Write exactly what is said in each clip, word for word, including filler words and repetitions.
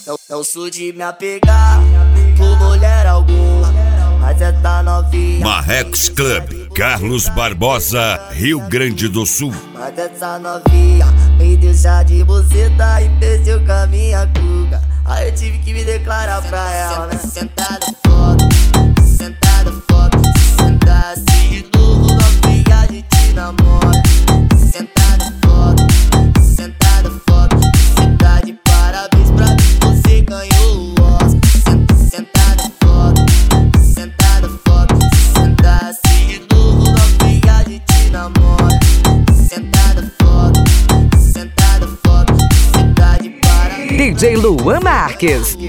Não, não sou de me apegar por mulher alguma, mas é tá novinha. Marrecos Club, Carlos Barbosa, Rio Grande do Sul. Mas essa novinha me deixa de buceta e desceu com a minha cuca. Aí eu tive que me declarar pra ela, né? Sentada foda, sentada foda. Sentar assim de novo, novinha, a gente namora. Sentada foda, sentada foda. Cê tá de parabéns pra mim, você ganhou o Oscar. Sentada foda, sentada foda. Sentar assim de novo, novinha, a gente namora. Sentada foda, sentada foda. Cê tá de parabéns. D J Luan Marques.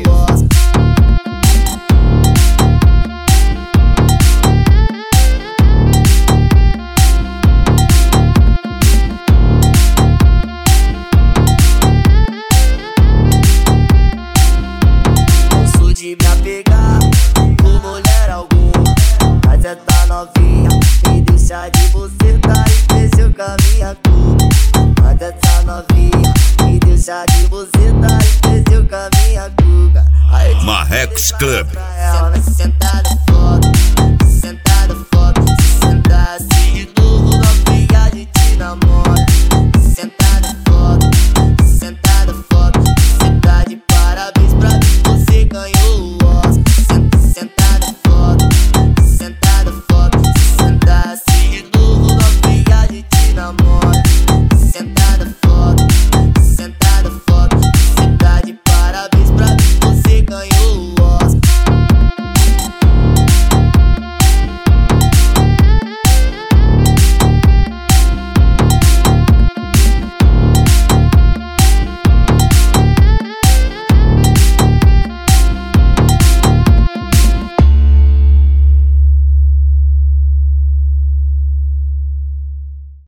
De me apegar por mulher alguma, mas é tá novinha me deixa de buceta e desceu com a minha cuca. Mas é tá novinha me deixa de buceta e desceu com a minha cuca. Marrecos Club. Sentada